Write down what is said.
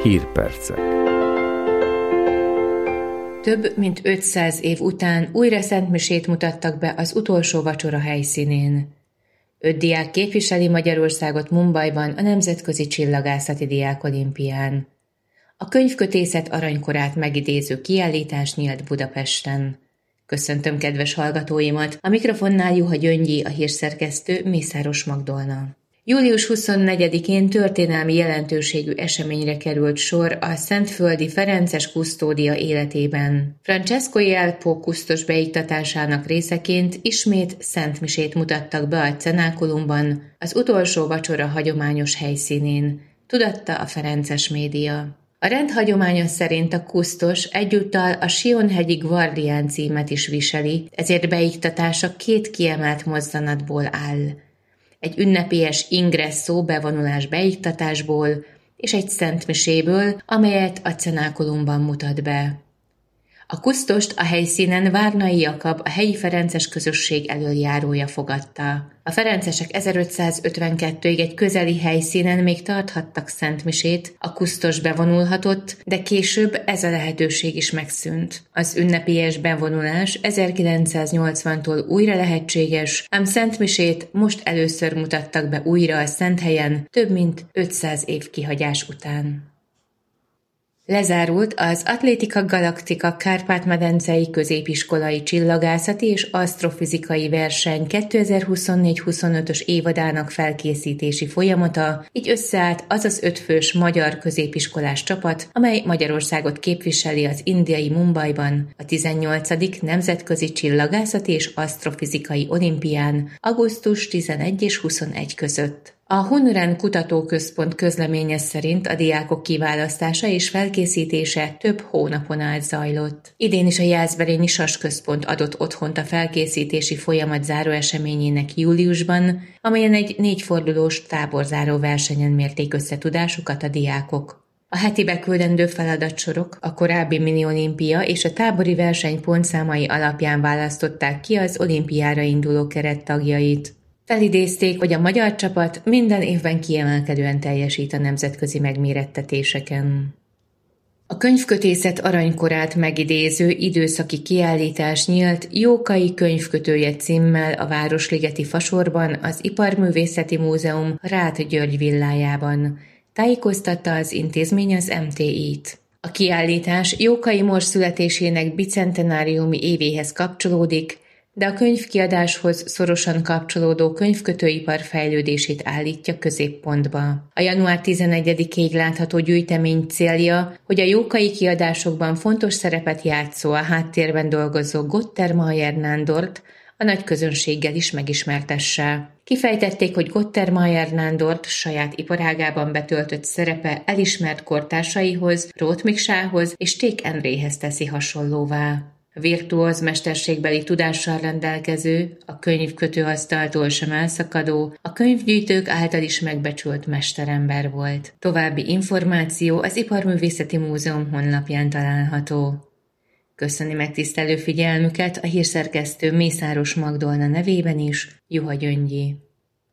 Hírpercek. Több mint 500 év után újra szentmisét mutattak be az utolsó vacsora helyszínén. 5 diák képviseli Magyarországot Mumbaiban a Nemzetközi Csillagászati Diákolimpián. A könyvkötészet aranykorát megidéző kiállítás nyílt Budapesten. Köszöntöm kedves hallgatóimat, a mikrofonnál Juha Gyöngyi, a hírszerkesztő Mészáros Magdolna. Július 24-én történelmi jelentőségű eseményre került sor a szentföldi ferences kusztódia életében. Francesco Jelpo kusztos beiktatásának részeként ismét szentmisét mutattak be a cenákulumban, az utolsó vacsora hagyományos helyszínén, tudatta a ferences média. A rendhagyománya szerint a kusztos egyúttal a Sionhegyi Gvardián címet is viseli, ezért beiktatása 2 kiemelt mozzanatból áll. Egy ünnepélyes ingresszó bevonulás beiktatásból és egy szentmiséből, amelyet a cenákulumban mutat be. A kusztost a helyszínen Várnai Jakab, a helyi ferences közösség elöljárója fogadta. A ferencesek 1552-ig egy közeli helyszínen még tarthattak szentmisét, a kusztos bevonulhatott, de később ez a lehetőség is megszűnt. Az ünnepélyes bevonulás 1980-tól újra lehetséges, ám szentmisét most először mutattak be újra a Szenthelyen, több mint 500 év kihagyás után. Lezárult az Atlétika Galaktika Kárpát-medencei középiskolai csillagászati és asztrofizikai verseny 2024-25-ös évadának felkészítési folyamata, így összeállt az az 5 fős magyar középiskolás csapat, amely Magyarországot képviseli az indiai Mumbaiban a 18. Nemzetközi Csillagászati és Asztrofizikai Olimpián augusztus 11 és 21 között. A Hunuren Kutatóközpont közleménye szerint a diákok kiválasztása és felkészítése több hónapon át zajlott. Idén is a Jászberényi Sas Központ adott otthont a felkészítési folyamat záróeseményének júliusban, amelyen egy 4 fordulós táborzáró versenyen mérték össze tudásukat a diákok. A heti beküldendő feladatsorok a korábbi mini-olimpia és a tábori verseny pontszámai alapján választották ki az olimpiára induló kerettagjait. Felidézték, hogy a magyar csapat minden évben kiemelkedően teljesít a nemzetközi megmérettetéseken. A könyvkötészet aranykorát megidéző időszaki kiállítás nyílt Jókai könyvkötője címmel a Városligeti Fasorban, az Iparművészeti Múzeum Ráth György villájában, tájékoztatta az intézmény az MTI-t. A kiállítás Jókai Mors születésének bicentenáriumi évéhez kapcsolódik, de a könyvkiadáshoz szorosan kapcsolódó könyvkötőipar fejlődését állítja középpontba. A január 11-ig látható gyűjtemény célja, hogy a jókai kiadásokban fontos szerepet játszó, a háttérben dolgozó Gottermayer Nándort a nagy közönséggel is megismertesse. Kifejtették, hogy Gottermayer Nándort saját iparágában betöltött szerepe elismert kortársaihoz, Róth Miksához és Ték Endréhez teszi hasonlóvá. Virtuóz mesterségbeli tudással rendelkező, a könyvkötőasztaltól sem elszakadó, a könyvgyűjtők által is megbecsült mesterember volt. További információ az Iparművészeti Múzeum honlapján található. Köszöni megtisztelő figyelmüket a hírszerkesztő Mészáros Magdolna nevében is, Juha Gyöngyi.